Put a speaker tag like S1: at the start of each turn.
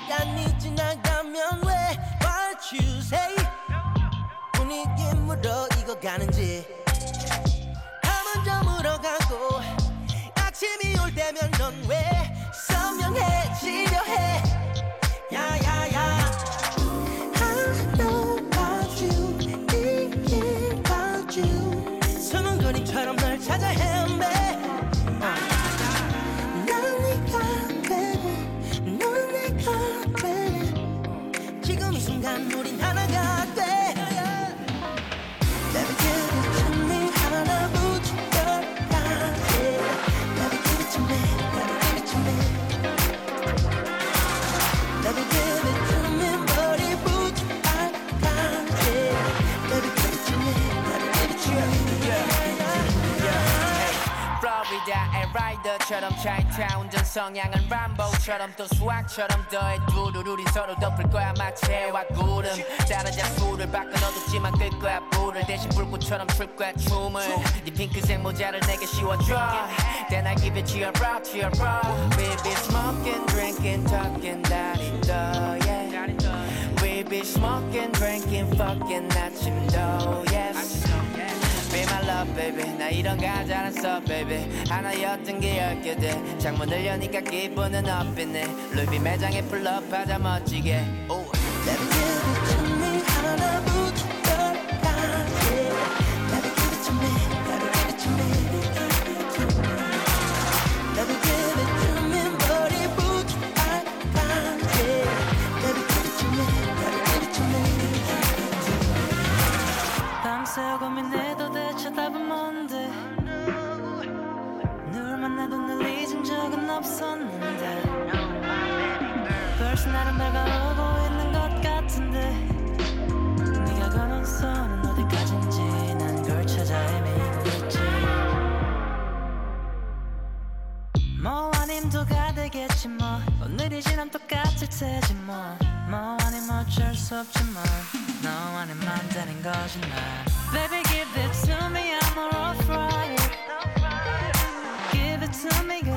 S1: 시간이 지나가면 왜 What you say 분위기 물어 익어가는지 밤은 저물어가고 아침이 올 때면 넌 왜 선명해지려 해 야야야 I know about you thinking about you 숨은 그림처럼 널 찾아 헤매 난 네가 되고 넌 내가 돼 지금 이 순간 우린 하나가 돼 Let me give it to me 하나부터 열까지 Let me give it to me Let me give it to me Let me give it to me 머리부터 발까지 Let me give it to me Let me give it to me
S2: Florida and Rider처럼 차이타운 전 성향은 람보처럼 또 수학처럼 더해 둘을 우린 서로 덮을 거야 마치 해와 구름 따라잡 술을 바꿔 넣어뒀지만 끌 거야 불을 대신 불꽃처럼 출 거야 춤을 네 핑크색 모자를 내게 씌워줘 Then I give it to your bro, to your bro We be smoking, drinking, talking 다리도 yeah We be smoking, drinking, fucking 아침도 yes Be my love baby 나 이런 거 잘 안 써 baby 하나였던 게 10개 돼 창문을 여니까 기분은 업이네 루비 매장에 풀업 하자 멋지게 oh.
S1: Let me give it to me 하나부터 열까지 Let me give it to me Let me give it to me Let me give it to me 머리부터 발까지 Let me give it to me Let me give it to me
S3: 밤새 고민해도 대체 답은 뭔데 누굴 만나도 널 잊은 적은 없었는데 벌써 나는 밝아오고 있는 것 같은데 네가 가는 선은 어디까지인지 난 그걸 찾아 헤매고 있지 뭐 아님 도가 되겠지 뭐 오늘이 지나면 똑같을 테지 뭐 아님 어쩔 수 없지만 너 아니면 되는 거지만 Baby give it to me I'm alright Give it to me